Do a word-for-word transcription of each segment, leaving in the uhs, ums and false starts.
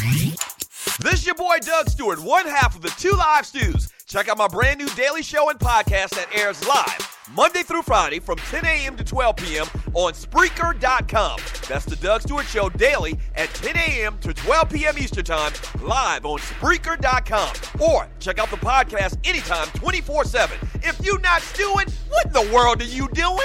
This is your boy Doug Stewart, one half of the Two Live Stews. Check out my brand new daily show and podcast that airs live Monday through Friday from ten a.m. to twelve p.m. on Spreaker dot com. That's the Doug Stewart Show daily at ten a.m. to twelve p.m. Eastern Time, live on Spreaker dot com. Or check out the podcast anytime, twenty-four seven. If you're not stewing, what in the world are you doing?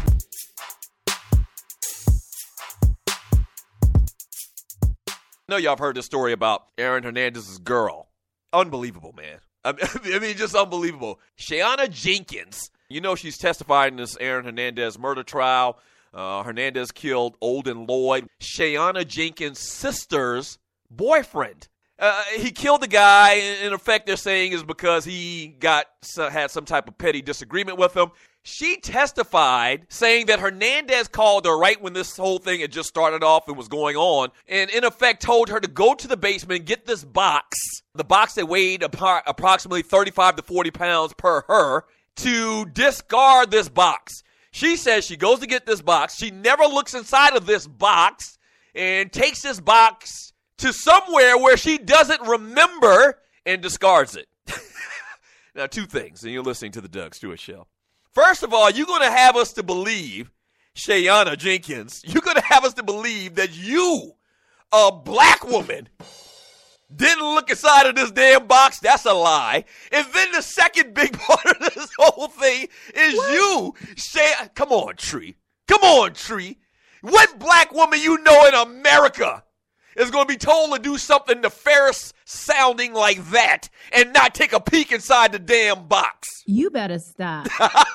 I know y'all have heard this story about Aaron Hernandez's girl. Unbelievable, man. I mean, just unbelievable. Shayana Jenkins. You know she's testifying in this Aaron Hernandez murder trial. Uh, Hernandez killed Olden Lloyd, Shayana Jenkins' sister's boyfriend. Uh, he killed the guy. In effect, they're saying is because he got had some type of petty disagreement with him. She testified saying that Hernandez called her right when this whole thing had just started off and was going on, and in effect told her to go to the basement, get this box, the box that weighed apart approximately thirty-five to forty pounds per her, to discard this box. She says she goes to get this box. She never looks inside of this box and takes this box to somewhere where she doesn't remember and discards it. Now, two things, and you're listening to the Doug Stewart Show. First of all, you're going to have us to believe, Shayana Jenkins, you're going to have us to believe that you, a black woman, didn't look inside of this damn box. That's a lie. And then the second big part of this whole thing is what? you, Shay. Come on, Tree. Come on, Tree. What black woman you know in America is going to be told to do something nefarious sounding like that and not take a peek inside the damn box? You better stop.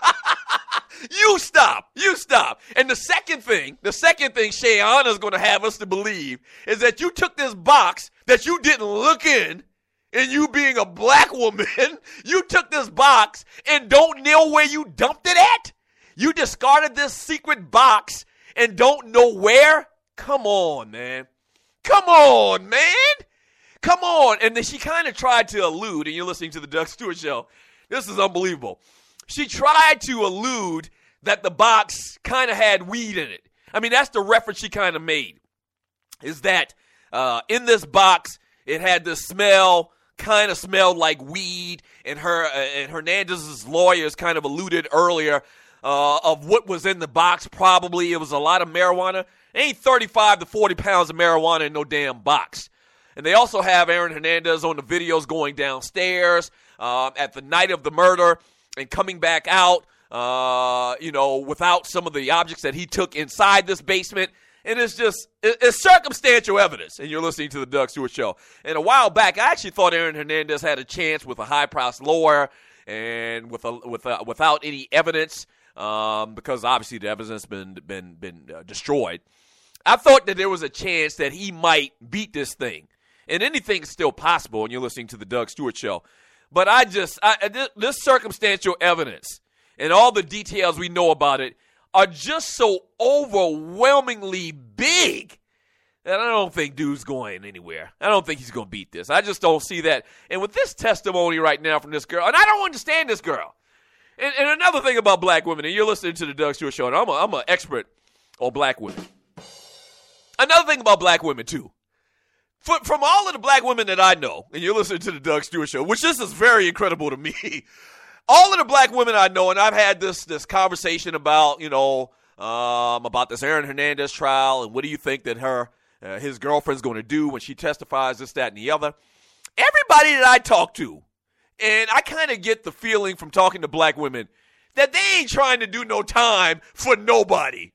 You stop. You stop. And the second thing, the second thing Shayana's going to have us to believe is that you took this box that you didn't look in, and you being a black woman, you took this box and don't know where you dumped it at? You discarded this secret box and don't know where? Come on, man. Come on, man. Come on. And then she kind of tried to allude, and you're listening to the Doug Stewart Show. This is unbelievable. She tried to allude that the box kind of had weed in it. I mean, that's the reference she kind of made, is that uh, in this box, it had this smell, kind of smelled like weed, and her uh, and Hernandez's lawyers kind of alluded earlier uh, of what was in the box. Probably it was a lot of marijuana. Ain't thirty-five to forty pounds of marijuana in no damn box. And they also have Aaron Hernandez on the videos going downstairs uh, at the night of the murder and coming back out, uh, you know, without some of the objects that he took inside this basement. And it's just, it's circumstantial evidence. And you're listening to the Doug Stewart Show. And a while back, I actually thought Aaron Hernandez had a chance with a high-priced lawyer and with a, with a, without any evidence, um, because obviously the evidence has been, been, been uh, destroyed. I thought that there was a chance that he might beat this thing. And anything's still possible, and you're listening to the Doug Stewart Show. But I just, I, this, this circumstantial evidence and all the details we know about it are just so overwhelmingly big that I don't think dude's going anywhere. I don't think he's going to beat this. I just don't see that. And with this testimony right now from this girl, and I don't understand this girl. And, and another thing about black women, and you're listening to the Doug Stewart Show, and I'm, a, I'm an expert on black women. Another thing about black women, too. For, from all of the black women that I know, and you're listening to the Doug Stewart Show, which this is very incredible to me, all of the black women I know, and I've had this this conversation about, you know, um, about this Aaron Hernandez trial, and what do you think that her, uh, his girlfriend's going to do when she testifies, this, that, and the other. Everybody that I talk to, and I kind of get the feeling from talking to black women that they ain't trying to do no time for nobody.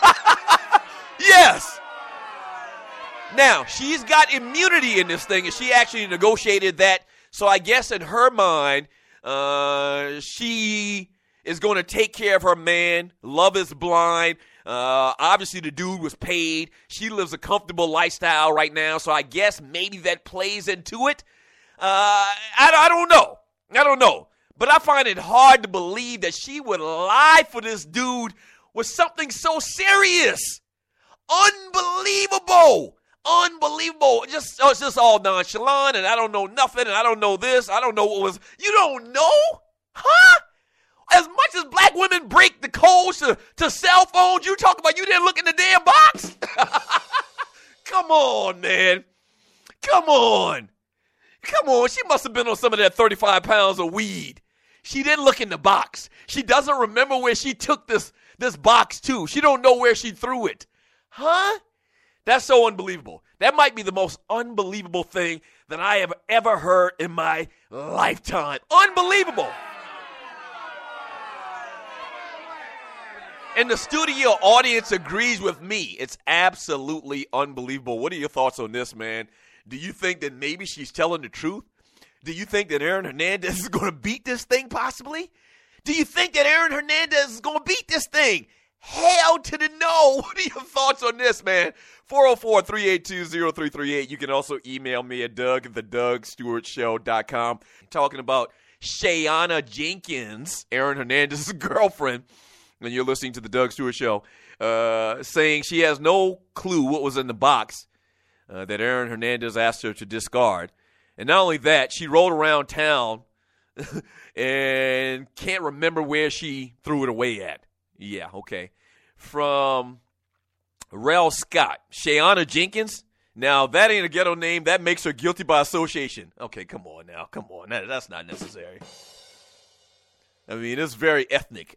Yes. Now, she's got immunity in this thing, and she actually negotiated that. So I guess in her mind, uh, she is going to take care of her man. Love is blind. Uh, obviously, the dude was paid. She lives a comfortable lifestyle right now, so I guess maybe that plays into it. Uh, I, I don't know. I don't know. But I find it hard to believe that she would lie for this dude with something so serious. Unbelievable. Unbelievable. Just, oh, it's just all nonchalant, and I don't know nothing, and I don't know this. I don't know what was. You don't know? Huh? As much as black women break the codes to, to cell phones, you talk about you didn't look in the damn box? Come on, man. Come on. Come on. She must have been on some of that thirty-five pounds of weed. She didn't look in the box. She doesn't remember where she took this, this box to. She don't know where she threw it. Huh? That's so unbelievable. That might be the most unbelievable thing that I have ever heard in my lifetime. Unbelievable. And the studio audience agrees with me. It's absolutely unbelievable. What are your thoughts on this, man? Do you think that maybe she's telling the truth? Do you think that Aaron Hernandez is going to beat this thing possibly? Do you think that Aaron Hernandez is going to beat this thing? Hell to the no. What are your thoughts on this, man? four oh four, three eight two, oh three three eight. You can also email me at Doug at the Doug Stewart Show dot com. Talking about Shayana Jenkins, Aaron Hernandez's girlfriend, and you're listening to the Doug Stewart Show, uh, saying she has no clue what was in the box uh, that Aaron Hernandez asked her to discard. And not only that, she rolled around town and can't remember where she threw it away at. Yeah, okay. From Rel Scott, Shayana Jenkins. Now, that ain't a ghetto name. That makes her guilty by association. Okay, come on now. Come on. That, that's not necessary. I mean, it's very ethnic.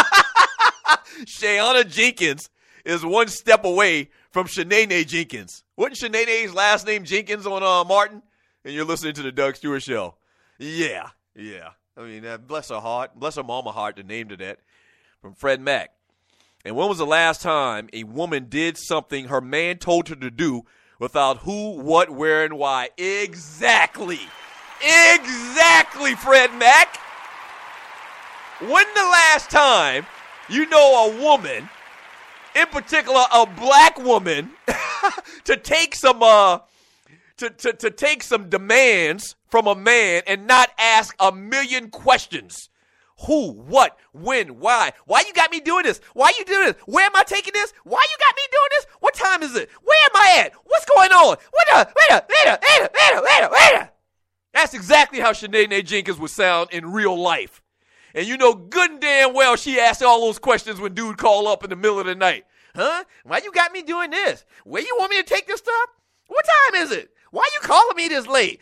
Shayana Jenkins is one step away from Shanae Jenkins. Wasn't Shanae's last name Jenkins on uh, Martin? And you're listening to the Doug Stewart Show. Yeah, yeah. I mean, uh, bless her heart. Bless her mama heart to name to that. From Fred Mack. And when was the last time a woman did something her man told her to do without who, what, where, and why? Exactly. Exactly, Fred Mack. When the last time you know a woman, in particular a black woman, to take some uh to, to, to take some demands from a man and not ask a million questions? Who, what, when, why? Why you got me doing this? Why you doing this? Where am I taking this? Why you got me doing this? What time is it? Where am I at? What's going on? What the? Wait a, wait a, wait a, wait a, wait a, wait a. That's exactly how Shanae Jenkins would sound in real life. And you know good and damn well she asked all those questions when dude called up in the middle of the night. Huh? Why you got me doing this? Where you want me to take this stuff? What time is it? Why you calling me this late?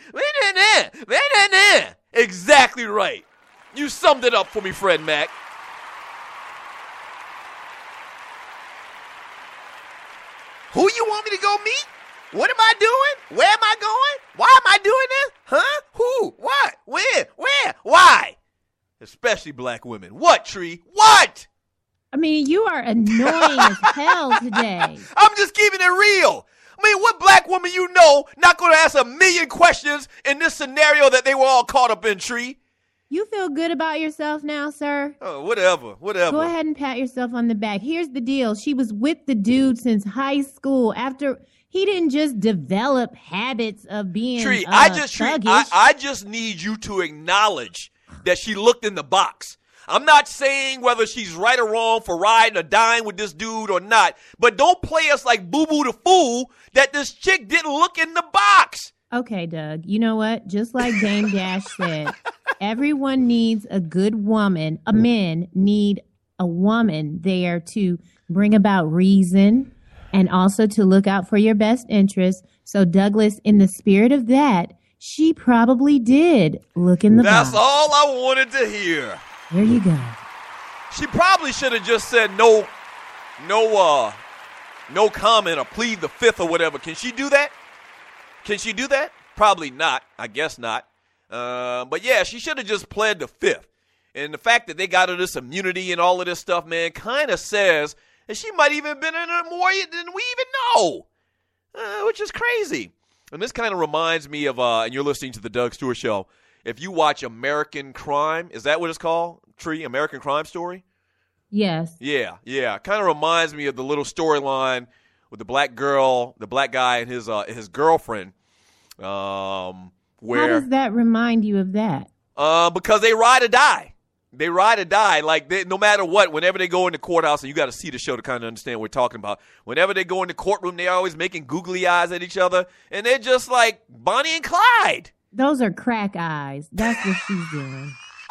Exactly right. You summed it up for me, Fred Mack. Who you want me to go meet? What am I doing? Where am I going? Why am I doing this? Huh? Who? What? When? Where? Why? Especially black women. What, Tree? What? I mean, you are annoying as hell today. I'm just keeping it real. I mean, what black woman you know not going to ask a million questions in this scenario that they were all caught up in, Tree? You feel good about yourself now, sir? Oh, whatever, whatever. Go ahead and pat yourself on the back. Here's the deal. She was with the dude since high school. After he didn't just develop habits of being Tree, uh, I just Tree, thuggish. I, I just need you to acknowledge that she looked in the box. I'm not saying whether she's right or wrong for riding or dying with this dude or not, but don't play us like Boo-Boo the Fool that this chick didn't look in the box. Okay, Doug. You know what? Just like Dame Dash said, everyone needs a good woman. A men need a woman there to bring about reason and also to look out for your best interests. So, Douglas, in the spirit of that, she probably did look in the That's box. all I wanted to hear. There you go. She probably should have just said no, no, uh, no comment or plead the fifth or whatever. Can she do that? Can she do that? Probably not. I guess not. Uh, but yeah, she should have just pled the fifth. And the fact that they got her this immunity and all of this stuff, man, kind of says that she might even have been in it more than we even know, uh, which is crazy. And this kind of reminds me of, uh, and you're listening to the Doug Stewart Show. If you watch American Crime, is that what it's called? Tree, American Crime Story? Yes. Yeah, yeah. Kind of reminds me of the little storyline with the black girl, the black guy and his uh, his girlfriend. Um, where How does that remind you of that? Uh, because they ride or die. They ride or die. Like, they, no matter what, whenever they go in the courthouse, and you got to see the show to kind of understand what we're talking about. Whenever they go in the courtroom, they're always making googly eyes at each other, and they're just like Bonnie and Clyde. Those are crack eyes. That's what she's doing.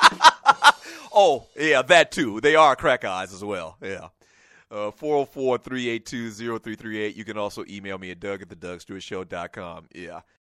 Oh, yeah, that too. They are crack eyes as well. Yeah. Uh, four oh four, three eight two, oh three three eight. You can also email me at Doug at the Doug Stewart Show dot com. Yeah.